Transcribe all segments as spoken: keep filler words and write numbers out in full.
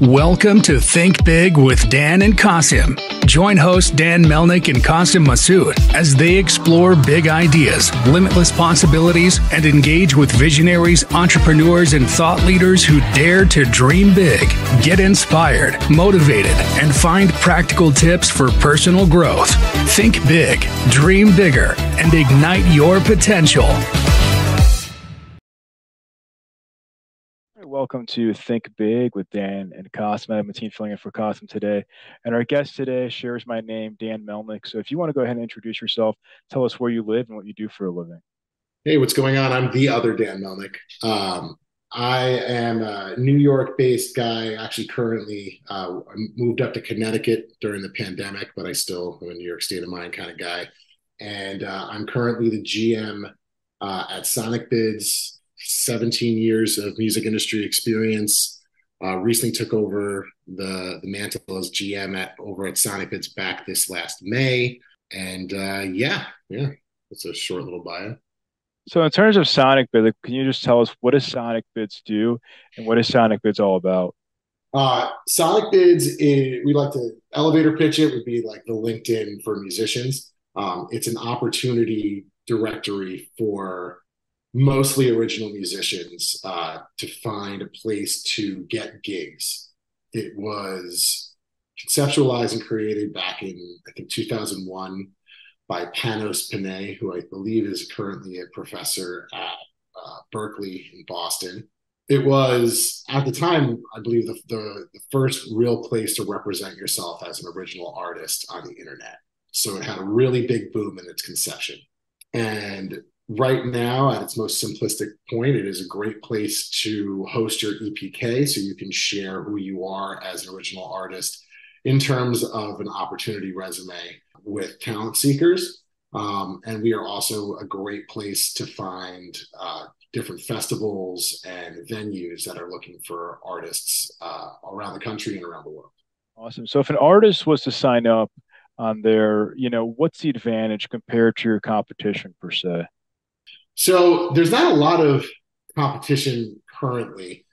Welcome to Think Big with Dan and Qasim. Join host Dan Melnick and Qasim Masood as they explore big ideas, limitless possibilities, and engage with visionaries, entrepreneurs, and thought leaders who dare to dream big, get inspired, motivated, and find practical tips for personal growth. Think big, dream bigger, and ignite your potential. Welcome to Think Big with Dan and Qasim. I'm Mateen filling in for Qasim today. And our guest today shares my name, Dan Melnick. So if you want to go ahead and introduce yourself, tell us where you live and what you do for a living. Hey, what's going on? I'm the other Dan Melnick. Um, I am a New York-based guy. Actually, currently uh, I moved up to Connecticut during the pandemic, but I still am a New York state of mind kind of guy. And uh, I'm currently the G M uh, at SonicBids. seventeen years of music industry experience. Uh, recently took over the, the mantle as G M at over at SonicBids back this last May. And uh, yeah, yeah, it's a short little bio. So in terms of SonicBids, can you just tell us what does SonicBids do and what is SonicBids all about? Uh, SonicBids, is, we like to elevator pitch it, would be like the LinkedIn for musicians. Um, it's an opportunity directory for mostly original musicians uh, to find a place to get gigs. It was conceptualized and created back in, I think, two thousand one by Panos Panay, who I believe is currently a professor at uh, Berkeley in Boston. It was, at the time, I believe, the, the, the first real place to represent yourself as an original artist on the internet. So it had a really big boom in its conception. And right now, at its most simplistic point, it is a great place to host your E P K so you can share who you are as an original artist in terms of an opportunity resume with talent seekers. Um, and we are also a great place to find uh, different festivals and venues that are looking for artists uh, around the country and around the world. Awesome. So if an artist was to sign up on there, you know, what's the advantage compared to your competition per se? So there's not a lot of competition currently.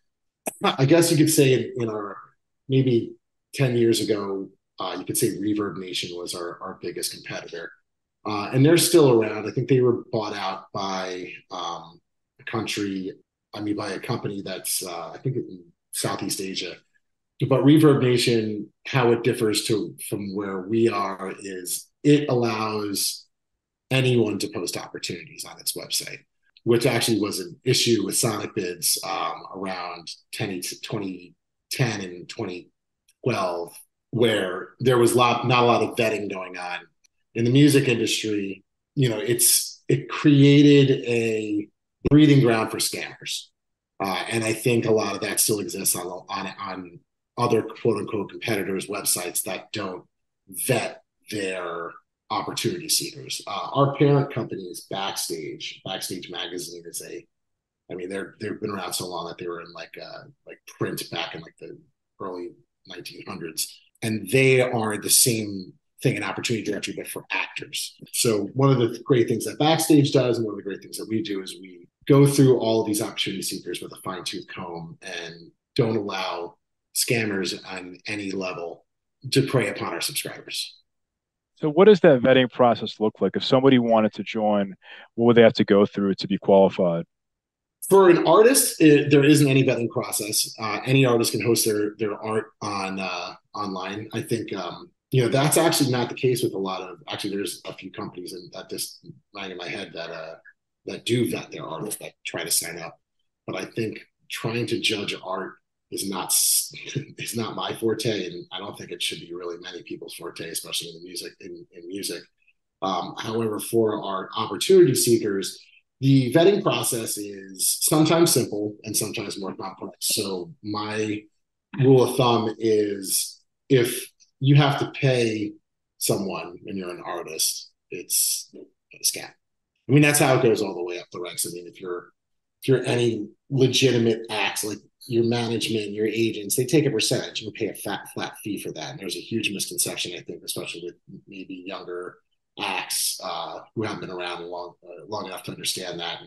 I guess you could say in, in our maybe ten years ago, uh, you could say Reverb Nation was our, our biggest competitor. Uh, and they're still around. I think they were bought out by um, a country, I mean, by a company that's, uh, I think, in Southeast Asia. But Reverb Nation, how it differs to from where we are is it allows anyone to post opportunities on its website, which actually was an issue with SonicBids um, around twenty ten and twenty twelve, where there was lot, not a lot of vetting going on. In the music industry, you know, it's it created a breeding ground for scammers. Uh, and I think a lot of that still exists on, on, on other quote unquote competitors' websites that don't vet their opportunity seekers. Uh, our parent company is Backstage. Backstage Magazine is a, I mean, they're they've been around so long that they were in like uh, like print back in like the early nineteen hundreds, and they are the same thing in opportunity directory, but for actors. So one of the great things that Backstage does, and one of the great things that we do, is we go through all of these opportunity seekers with a fine tooth comb and don't allow scammers on any level to prey upon our subscribers. So what does that vetting process look like? If somebody wanted to join, what would they have to go through to be qualified? For an artist, it, there isn't any vetting process. Uh, any artist can host their their art on uh, online. I think um, you know that's actually not the case with a lot of. Actually, there's a few companies in, that just lying in my head that uh, that do vet their artists that try to sign up. But I think trying to judge art is not is not my forte, and I don't think it should be really many people's forte, especially in the music in, in music. Um, however, for our opportunity seekers, the vetting process is sometimes simple and sometimes more complex. So my rule of thumb is if you have to pay someone and you're an artist, it's a scam. I mean, that's how it goes all the way up the ranks. I mean, if you're if you're any legitimate acts like your management, your agents, they take a percentage. You pay a fat, flat fee for that. And there's a huge misconception, I think, especially with maybe younger acts uh, who haven't been around long, uh, long enough to understand that. And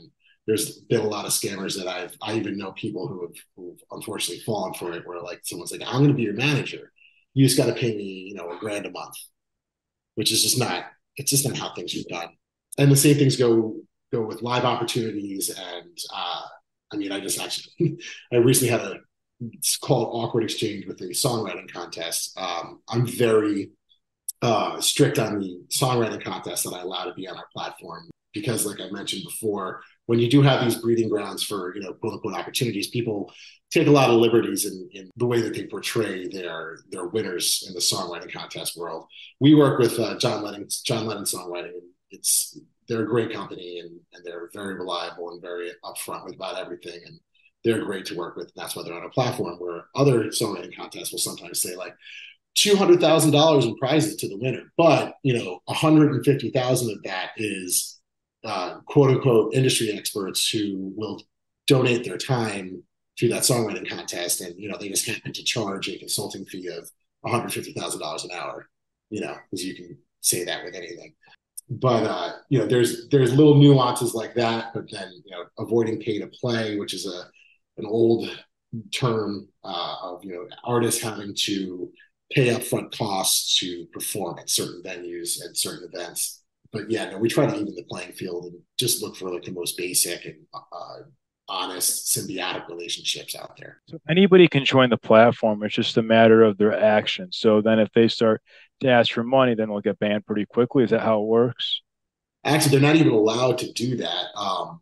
there's been a lot of scammers that I've, I even know people who have who've unfortunately fallen for it, where like someone's like, I'm going to be your manager. You just got to pay me, you know, a grand a month, which is just not, it's just not how things are done. And the same things go, go with live opportunities. And uh, I mean, I just actually, I recently had a, it's called Awkward Exchange with the songwriting contest. Um, I'm very uh, strict on the songwriting contest that I allow to be on our platform because, like I mentioned before, when you do have these breeding grounds for, you know, quote unquote opportunities, people take a lot of liberties in, in the way that they portray their their winners in the songwriting contest world. We work with uh, John Lennon, John Lennon Songwriting. It's they're a great company and, and they're very reliable and very upfront with about everything. And they're great to work with. And that's why they're on a platform where other songwriting contests will sometimes say like two hundred thousand dollars in prizes to the winner. But, you know, one hundred fifty thousand of that is uh, quote unquote industry experts who will donate their time to that songwriting contest. And, you know, they just happen to charge a consulting fee of one hundred fifty thousand dollars an hour, you know, because you can say that with anything. But, uh, you know, there's there's little nuances like that. But then, you know, avoiding pay to play, which is a an old term uh, of, you know, artists having to pay upfront costs to perform at certain venues and certain events. But yeah, no, we try to even the playing field and just look for like the most basic and uh, honest symbiotic relationships out there. So anybody can join the platform. It's just a matter of their actions. So then if they start to ask for money, then they'll get banned pretty quickly. Is that how it works? Actually, they're not even allowed to do that. Um,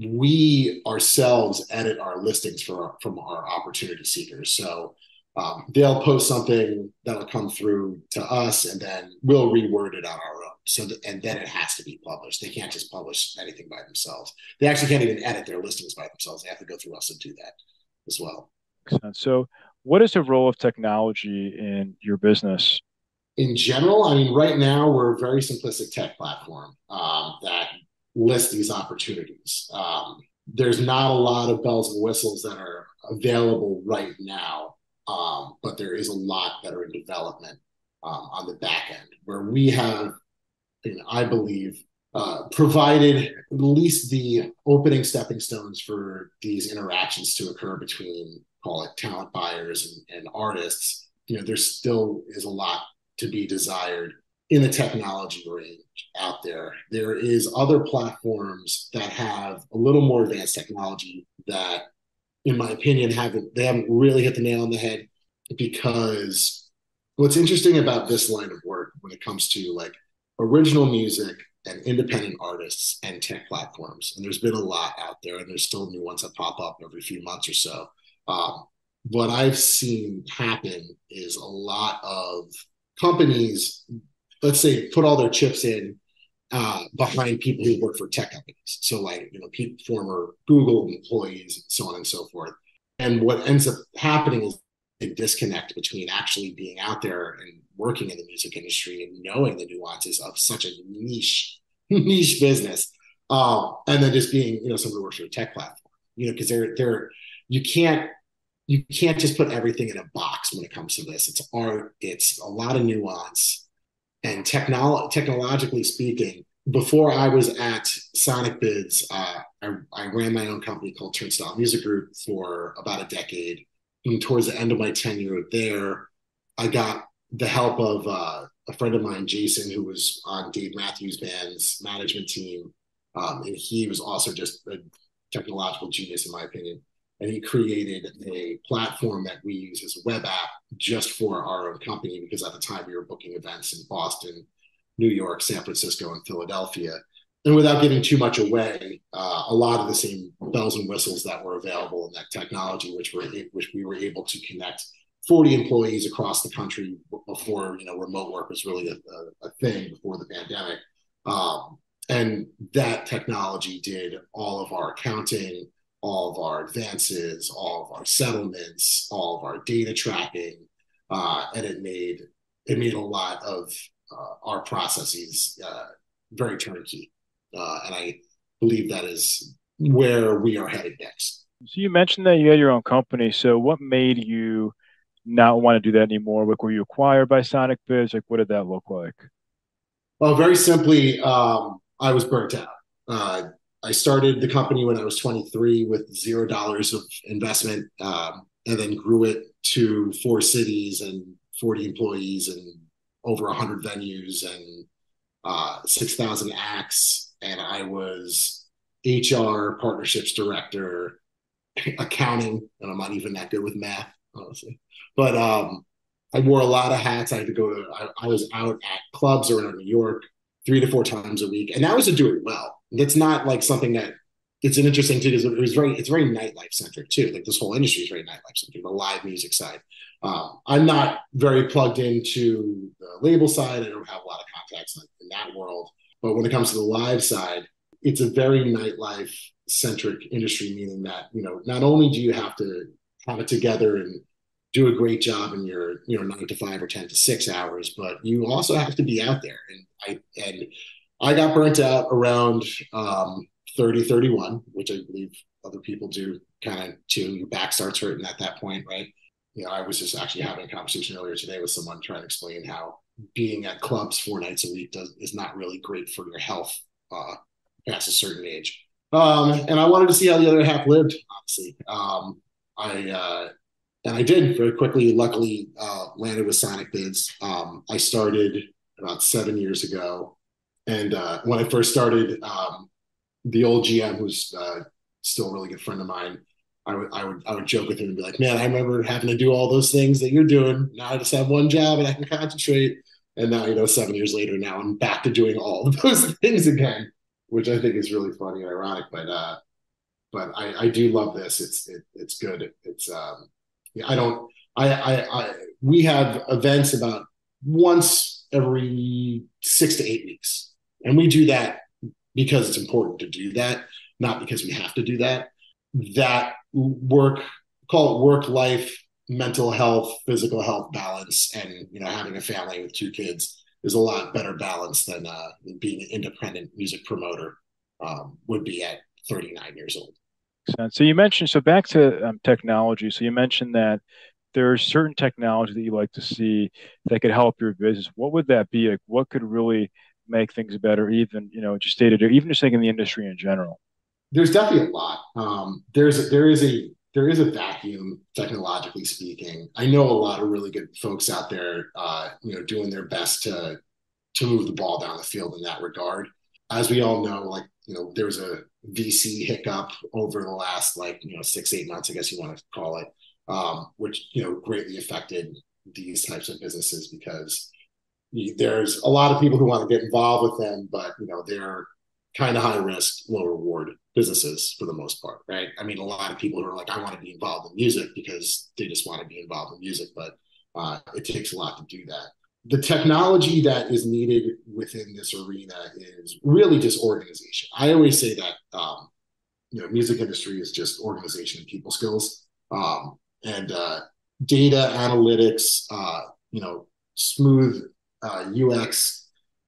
we ourselves edit our listings for from our opportunity seekers. So um, they'll post something that'll come through to us, and then we'll reword it on our own. So that, and then it has to be published. They can't just publish anything by themselves. They actually can't even edit their listings by themselves. They have to go through us and do that as well. So, what is the role of technology in your business? In general, I mean, right now we're a very simplistic tech platform um, that list these opportunities. Um, there's not a lot of bells and whistles that are available right now, um, but there is a lot that are in development um, on the back end where we have, you know, I believe, uh, provided at least the opening stepping stones for these interactions to occur between, call it talent buyers and, and artists. You know, there still is a lot to be desired in the technology range out there. There is other platforms that have a little more advanced technology that, in my opinion, haven't they haven't really hit the nail on the head, because what's interesting about this line of work when it comes to like original music and independent artists and tech platforms, and there's been a lot out there, and there's still new ones that pop up every few months or so. Um, what I've seen happen is a lot of companies, let's say, put all their chips in uh, behind people who work for tech companies. So like, you know, people, former Google employees and so on and so forth. And what ends up happening is a disconnect between actually being out there and working in the music industry and knowing the nuances of such a niche, niche business. Um, and then just being, you know, someone who works for a tech platform, you know, because they're, they're, you can't, you can't just put everything in a box when it comes to this. It's art, it's a lot of nuance. And technolo- technologically speaking, before I was at SonicBids, uh, I, I ran my own company called Turnstile Music Group for about a decade. And towards the end of my tenure there, I got the help of uh, a friend of mine, Jason, who was on Dave Matthews Band's management team. Um, and he was also just a technological genius, in my opinion. And he created a platform that we use as a web app just for our own company, because at the time we were booking events in Boston, New York, San Francisco, and Philadelphia. And without giving too much away, uh, a lot of the same bells and whistles that were available in that technology, which were which we were able to connect forty employees across the country before, you know, remote work was really a, a, a thing before the pandemic. Um, and that technology did all of our accounting, all of our advances, all of our settlements, all of our data tracking, uh, and it made it made a lot of uh, our processes uh, very turnkey. Uh, and I believe that is where we are headed next. So you mentioned that you had your own company. So what made you not want to do that anymore? Like, were you acquired by SonicBids? Like, what did that look like? Well, very simply, um, I was burnt out. Uh, I started the company when I was twenty-three with zero dollars of investment, um, and then grew it to four cities and forty employees and over one hundred venues and uh, six thousand acts. And I was H R, partnerships director, accounting, and I'm not even that good with math, honestly. But um, I wore a lot of hats. I had to go to, I, I was out at clubs around New York three to four times a week. And that was to do it well. It's not like something that, it's an interesting too, because it was very, it's very nightlife centric too. Like this whole industry is very nightlife centric, the live music side. Um, I'm not very plugged into the label side. I don't have a lot of contacts in that world. But when it comes to the live side, it's a very nightlife centric industry, meaning that, you know, not only do you have to have it together and do a great job in your, you know, nine to five or ten to six hours, but you also have to be out there. And I, and I got burnt out around um, thirty, thirty-one, which I believe other people do kind of too. Your back starts hurting at that point, right? You know, I was just actually having a conversation earlier today with someone trying to explain how being at clubs four nights a week does is not really great for your health uh, past a certain age. Um, and I wanted to see how the other half lived, honestly. Um, I uh, and I did very quickly. Luckily, uh, landed with Sonic Bids. Um, I started about seven years ago, and uh, when I first started, um, the old G M, who's uh, still a really good friend of mine, I would I would I would joke with him and be like, "Man, I remember having to do all those things that you're doing. Now I just have one job and I can concentrate." And now, you know, seven years later, now I'm back to doing all of those things again, which I think is really funny and ironic. But uh, but I, I do love this. It's it, it's good. It's um, yeah, I don't I, I I we have events about once every six to eight weeks, and we do that because it's important to do that, not because we have to do that. That work, call it work life, mental health, physical health balance, and, you know, having a family with two kids is a lot better balance than uh, being an independent music promoter um, would be at thirty-nine years old. So you mentioned, so back to um, technology. So you mentioned that there's certain technology that you like to see that could help your business. What would that be? Like, what could really make things better, even, you know, just stated, or even just thinking the industry in general? There's definitely a lot. Um, there's there is a there is a vacuum, technologically speaking. I know a lot of really good folks out there, uh, you know, doing their best to to move the ball down the field in that regard. As we all know, like, you know, there was a V C hiccup over the last, like, you know, six, eight months, I guess you want to call it, um, which, you know, greatly affected these types of businesses because there's a lot of people who want to get involved with them, but, you know, they're kind of high risk, low reward businesses for the most part, right? I mean, a lot of people who are like, I want to be involved in music because they just want to be involved in music, but uh, it takes a lot to do that. The technology that is needed within this arena is really just organization. I always say that, um, you know, music industry is just organization and people skills, um, and uh, data analytics, uh, you know, smooth uh, U X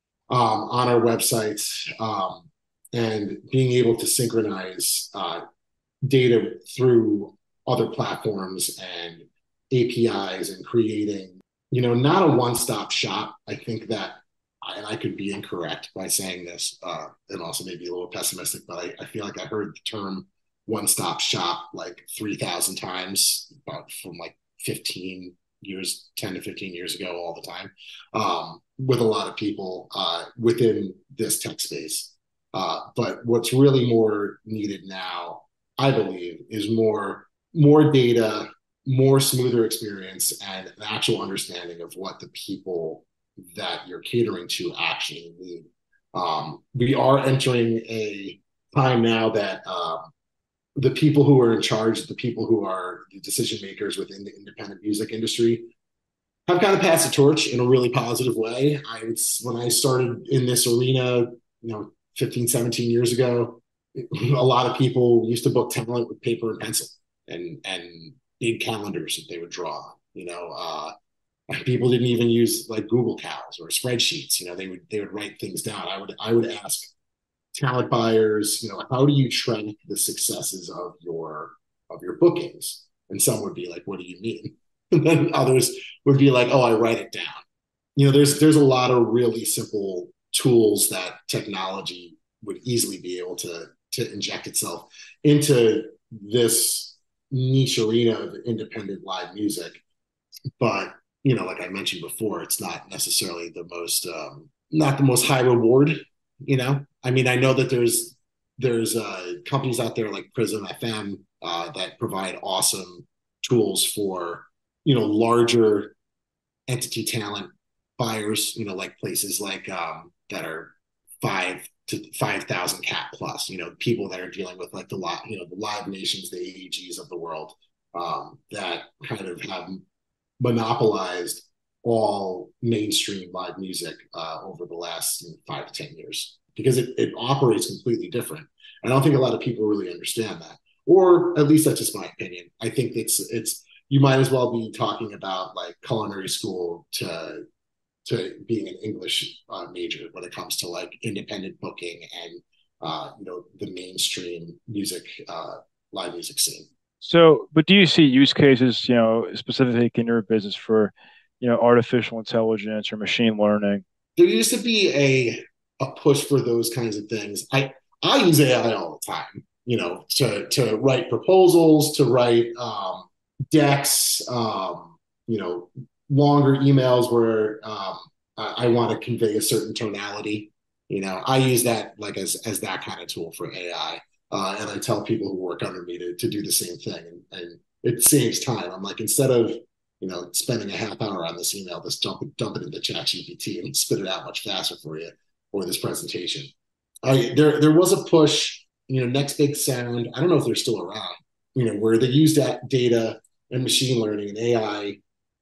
um, on our websites, um, and being able to synchronize uh, data through other platforms and A P Is and creating, you know, not a one-stop shop. I think that, and I could be incorrect by saying this, uh, and also maybe a little pessimistic, but I, I feel like I heard the term one-stop shop like three thousand times, about from like fifteen years, ten to fifteen years ago, all the time, um, with a lot of people uh, within this tech space. Uh, but what's really more needed now, I believe, is more more data, more smoother experience, and an actual understanding of what the people that you're catering to actually need. Um, we are entering a time now that um, the people who are in charge, the people who are the decision makers within the independent music industry, have kind of passed the torch in a really positive way. I was, when I started in this arena, you know, fifteen, seventeen years ago, a lot of people used to book talent with paper and pencil and and big calendars that they would draw. You know, uh, people didn't even use like Google Cals or spreadsheets. You know, they would they would write things down. I would I would ask talent buyers, you know, how do you track the successes of your of your bookings? And some would be like, what do you mean? And then others would be like, oh, I write it down. You know, there's there's a lot of really simple tools that technology would easily be able to to inject itself into this niche arena of independent live music. But you know, like I mentioned before, it's not necessarily the most um, not the most high reward. You know, I mean, I know that there's there's uh, companies out there like Prism F M uh, that provide awesome tools for you know larger entity talent buyers. You know, like places like um, that are five to five thousand cap plus. You know, people that are dealing with like the lot, you know, the Live Nations, the A E Gs of the world um, that kind of have monopolized all mainstream live music uh, over the last you know, five to ten years because it, it operates completely different. And I don't think a lot of people really understand that, or at least that's just my opinion. I think it's it's you might as well be talking about like culinary school to to being an English uh, major when it comes to like independent booking and uh, you know the mainstream music uh, live music scene. So, but do you see use cases, you know, specifically in your business for, you know, artificial intelligence or machine learning? There used to be a a push for those kinds of things. I I use A I all the time, you know, to to write proposals, to write um, decks, um, you know, longer emails where um, I, I want to convey a certain tonality. You know, I use that like as as that kind of tool for A I, uh, and I tell people who work under me to to do the same thing, and, and it saves time. I'm like instead of you know, spending a half hour on this email, just dump it, dump it into ChatGPT and spit it out much faster for you for this presentation. I, there, there was a push, you know, Next Big Sound. I don't know if they're still around, you know, where they use that data and machine learning and A I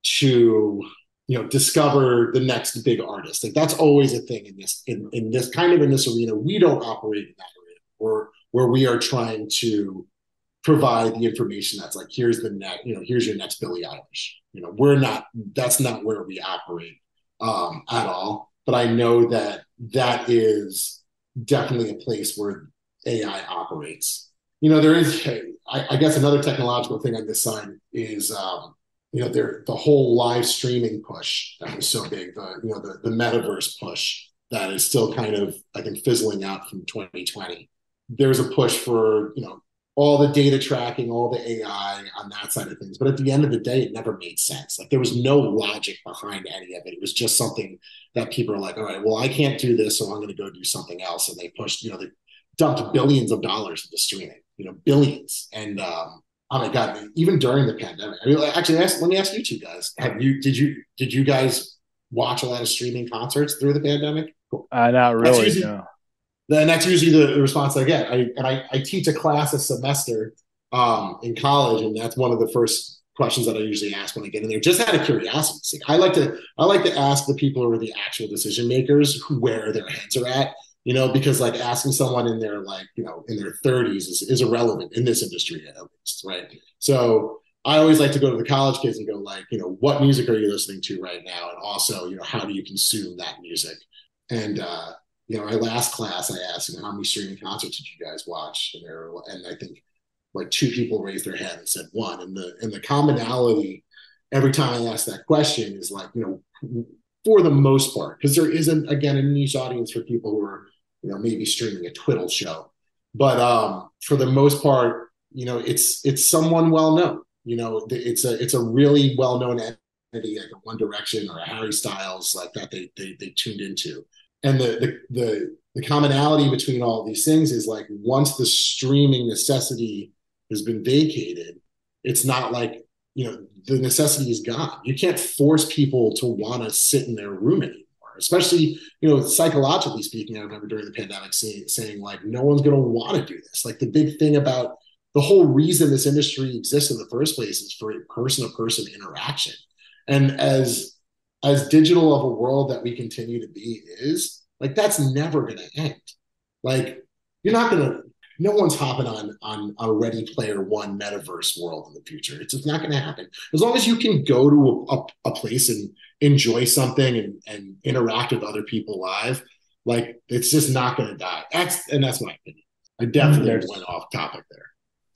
to, you know, discover the next big artist. Like that's always a thing in this, in, in this kind of in this arena. We don't operate in that arena, or where we are trying to provide the information that's like, here's the net, you know, here's your next Billie Eilish. You know, we're not, that's not where we operate um, at all. But I know that that is definitely a place where A I operates. You know, there is, I, I guess another technological thing on this side is, um, you know, there, the whole live streaming push that was so big, the, you know, the, the metaverse push that is still kind of, I think, fizzling out from twenty twenty. There's a push for, you know, all the data tracking, all the A I on that side of things. But at the end of the day, it never made sense. Like there was no logic behind any of it. It was just something that people are like, all right, well, I can't do this, so I'm going to go do something else. And they pushed, you know, they dumped billions of dollars into streaming, you know, billions. And um, oh my God, even during the pandemic, I mean, actually, ask, let me ask you two guys: Have you did you did you guys watch a lot of streaming concerts through the pandemic? Cool. Uh, not That's really, usually, no. then that's usually the, the response I get. I and I, I teach a class a semester um, in college, and that's one of the first questions that I usually ask when I get in there, just out of curiosity. I like to I like to ask the people who are the actual decision makers where their heads are at, you know, because like asking someone in their like you know in their thirties is, is irrelevant in this industry at least, right? So I always like to go to the college kids and go like, you know, what music are you listening to right now, and also, you know, how do you consume that music, and uh, you know, my last class, I asked, you know, how many streaming concerts did you guys watch? And there, were, and I think like two people raised their hand and said one. And the and the commonality every time I ask that question is like, you know, for the most part, because there isn't again a niche audience for people who are, you know, maybe streaming a twiddle show, but um, for the most part, you know, it's it's someone well known. You know, it's a it's a really well known entity like a One Direction or a Harry Styles like that they they they tuned into. And the, the the the commonality between all of these things is like once the streaming necessity has been vacated, it's not like, you know, the necessity is gone. You can't force people to want to sit in their room anymore, especially, you know, psychologically speaking. I remember during the pandemic saying, saying like, no one's going to want to do this. Like the big thing about the whole reason this industry exists in the first place is for person to person interaction. And as as digital of a world that we continue to be is, like that's never going to end. Like you're not going to, no one's hopping on on a Ready Player One metaverse world in the future. It's just not going to happen. As long as you can go to a, a, a place and enjoy something and, and interact with other people live, like it's just not going to die. That's and that's my opinion. I definitely That's went off topic there.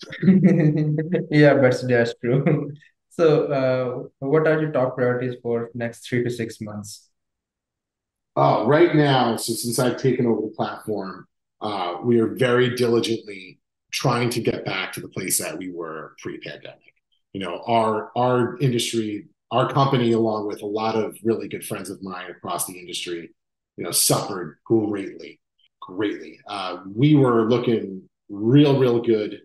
yeah, but that's true. So, uh, what are your top priorities for next three to six months? Uh, right now, so since I've taken over the platform, uh, we are very diligently trying to get back to the place that we were pre-pandemic. You know, our our industry, our company, along with a lot of really good friends of mine across the industry, you know, suffered greatly, greatly. Uh, we were looking real, real good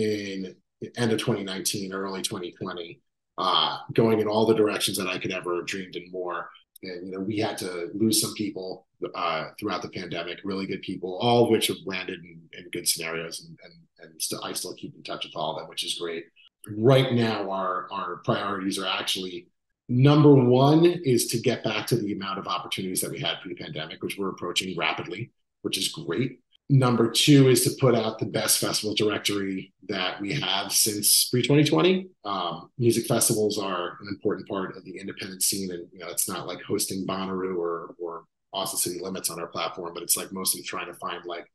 in the end of twenty nineteen, early twenty twenty, uh, going in all the directions that I could ever have dreamed and more. And, you know, we had to lose some people uh, throughout the pandemic, really good people, all of which have landed in, in good scenarios. And, and, and still, I still keep in touch with all of them, which is great. Right now, our, our priorities are actually, number one is to get back to the amount of opportunities that we had pre-pandemic, which we're approaching rapidly, which is great. Number two is to put out the best festival directory that we have since pre twenty twenty. Um, music festivals are an important part of the independent scene, and you know it's not like hosting Bonnaroo or or Austin City Limits on our platform, but it's like mostly trying to find like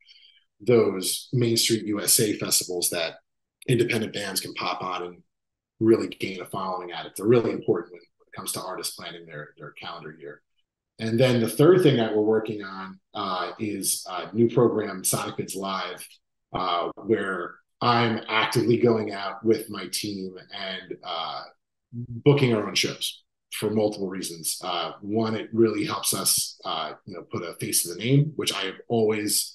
those Main Street U S A festivals that independent bands can pop on and really gain a following at it. They're really important when, when it comes to artists planning their their calendar year. And then the third thing that we're working on uh, is a new program, Sonic Bids Live, uh, where I'm actively going out with my team and uh, booking our own shows for multiple reasons. Uh, one, it really helps us, uh, you know, put a face to the name, which I have always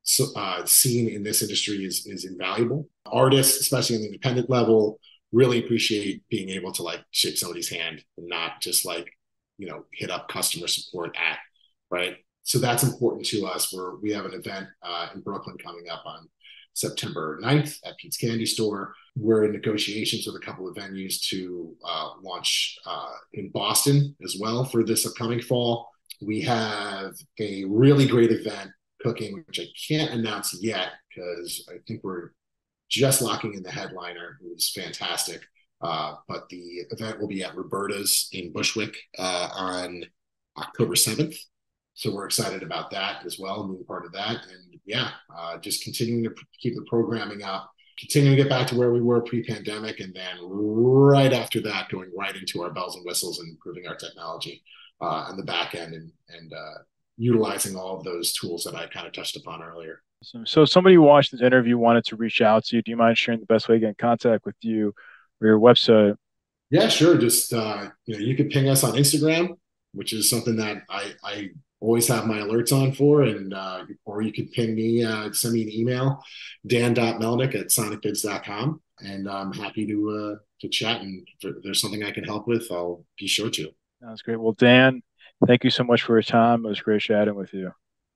uh, seen in this industry is is invaluable. Artists, especially on the independent level, really appreciate being able to like shake somebody's hand and not just like, you know, hit up customer support at, right? So that's important to us. Where we have an event uh, in Brooklyn coming up on September ninth at Pete's Candy Store. We're in negotiations with a couple of venues to uh, launch uh, in Boston as well for this upcoming fall. We have a really great event cooking, which I can't announce yet because I think we're just locking in the headliner, who's fantastic. Uh, but the event will be at Roberta's in Bushwick uh, on October seventh. So we're excited about that as well, being part of that. And yeah, uh, just continuing to keep the programming up, continuing to get back to where we were pre-pandemic. And then right after that, going right into our bells and whistles and improving our technology uh, on the back end and, and uh, utilizing all of those tools that I kind of touched upon earlier. So somebody who watched this interview wanted to reach out to you. Do you mind sharing the best way to get in contact with you or your website? Yeah, sure. Just, uh, you know, you can ping us on Instagram, which is something that I, I always have my alerts on for. And, uh, or you can ping me, uh, send me an email, dan dot melnick at sonic bids dot com. And I'm happy to, uh, to chat. And if there's something I can help with, I'll be sure to. That's great. Well, Dan, thank you so much for your time. It was great chatting with you.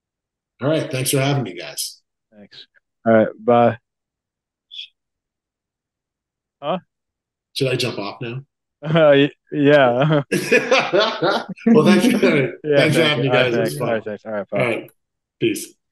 All right. Thanks for having me, guys. Thanks. All right. Bye. Huh? Should I jump off now? Uh, yeah. Well, thanks for, yeah, thanks for having me, guys. All right, thanks. All right, thanks. All right, bye. All right. Peace.